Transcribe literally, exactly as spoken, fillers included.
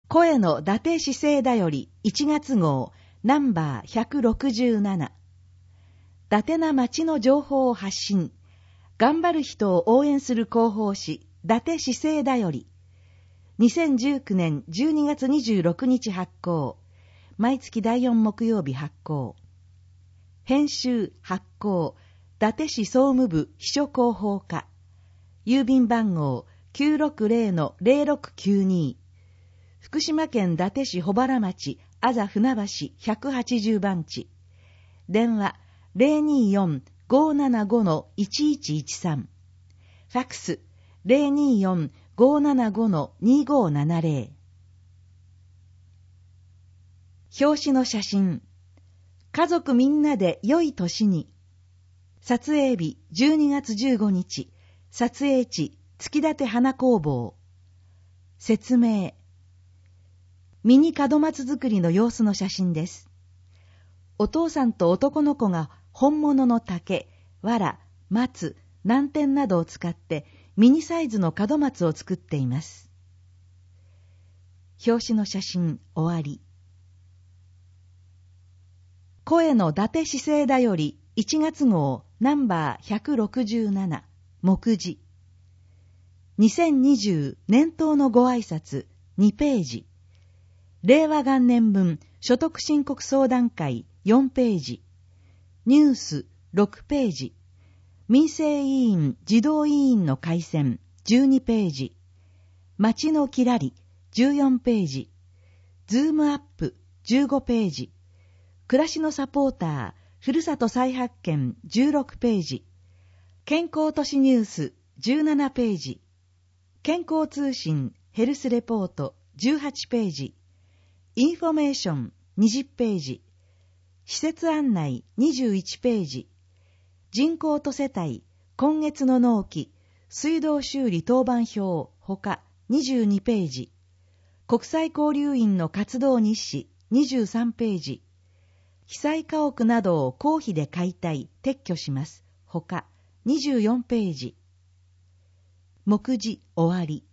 声の伊達市政だよりいちがつ号ナンバーひゃくろくじゅうなな。伊達な町の情報を発信。頑張る人を応援する広報誌、伊達市政だより。にせんじゅうきゅうねんじゅうにがつにじゅうろくにち発行。毎月だいよん木曜日発行。編集発行、伊達市総務部秘書広報課。郵便番号 きゅうろくぜろのぜろろくきゅうに。福島県伊達市保原町あざ船橋ひゃくはちじゅうばんち。電話 ゼロにーよん ごーななご のいちいちいちさん。ファックス ゼロにーよん ごーななご のにーごーななぜろ。表紙の写真。家族みんなで良い年に。撮影日じゅうにがつじゅうごにち。撮影地月立花工房。説明。ミニ門松作りの様子の写真です。お父さんと男の子が本物の竹、藁、松、南天などを使ってミニサイズの門松を作っています。表紙の写真終わり。声の伊達市政だよりいちがつ号ナンバーひゃくろくじゅうなな目次。にせんにじゅう年頭のご挨拶にページ。令和元年分所得申告相談会よんページ。ニュースろくページ。民生委員児童委員の改選じゅうにページ。町のきらりじゅうよんページ。ズームアップじゅうごページ。暮らしのサポーターふるさと再発見じゅうろくページ。健康都市ニュースじゅうななページ。健康通信ヘルスレポートじゅうはちページ。インフォメーションにじゅうページ。施設案内にじゅういちページ。人口と世帯今月の納期水道修理当番表ほかにじゅうにページ。国際交流員の活動日誌にじゅうさんページ。被災家屋などを公費で解体撤去しますほかにじゅうよんページ。目次終わり。